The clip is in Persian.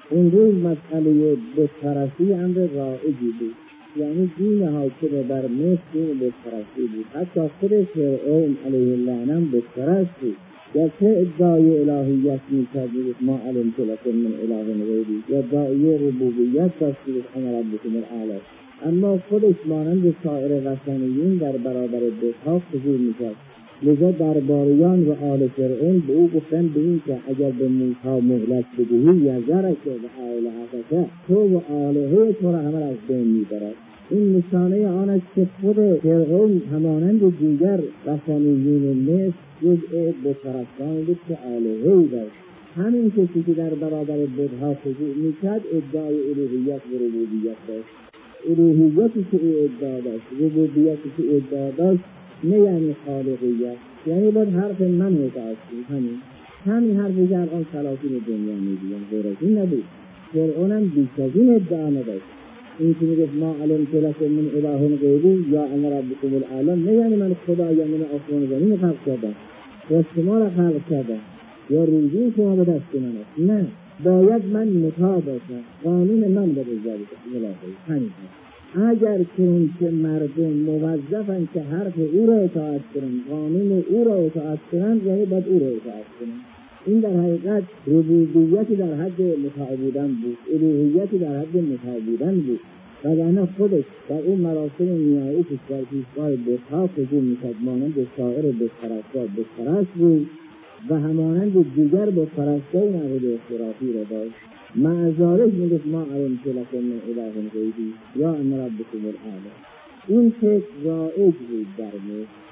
اون روز مسئله بتپرستی امر رایجی بود، یعنی دین حاکم بر مصر دین بتپرستی بود. حتی خود فرعون علیه اللعنه هم بتپرست بود. یا چه ادعای الهیت می‌کردید ما علمت لکم من اله غیری، یا ادعای ربوبیت داشتید انا ربکم الاعلی، اما خودش مانند سایر وثنیین در برابر بت‌ها خضوع می‌کرد. لذا درباریان و آل فرعون به او گفتن به این که اگر به موسی مهلت بدهی یذرک و آلهتک، تو و آلهه تو را همه از بین می‌برد. این نشانه آن است که خود فرعون همانند دیگر وثنیین مصر جزء بتپرستان بود که آلهه‌ای داشت. همین کسی که در برابر بت‌ها خضوع می‌کرد ادعای الوهیت و ربوبیت داشت. الوهیتی که او ادعا داشت، ربوبیتی که ادعا داشت، نه یعنی خالقیت، یعنی باید حرف من اطاعت کنید. همین حرفی که الان سلاطین دنیا می‌گویند غیر از این نبود. فرعون هم بیش از این ادعا نداشت. این که میگه ما علمت لکم من اله غیری یا انا ربکم الاعلی، نه یعنی من خدایم، من آسمان و زمین خلق کردم و شما را خلق کردم یا روزی شما به دست من است. نه، باید من مطاع باشم، قانون من به اجرا بشه. همین اگر که مردم موظفن که حرف او را اطاعت کنند، قانون او را اطاعت کنند، یعنی باید او را اطاعت کنند. این در حقیقت ربوبیتی در حد مطاع بودن بود، الوهیتی در حد مطاع بودن بود. وگرنه خودش در اون مراسم نیایی که در پیشگاه بت‌ها خضوع می‌کرد، مانند سایر بت‌پرستان بت‌پرست بود و همانند دیگر بت‌پرستان عقیده خرافی را داشت. مع ذلک میگه ما علمت لکم من اله غیری یا انا ربکم الاعلی. این فکر رایج بود در مصر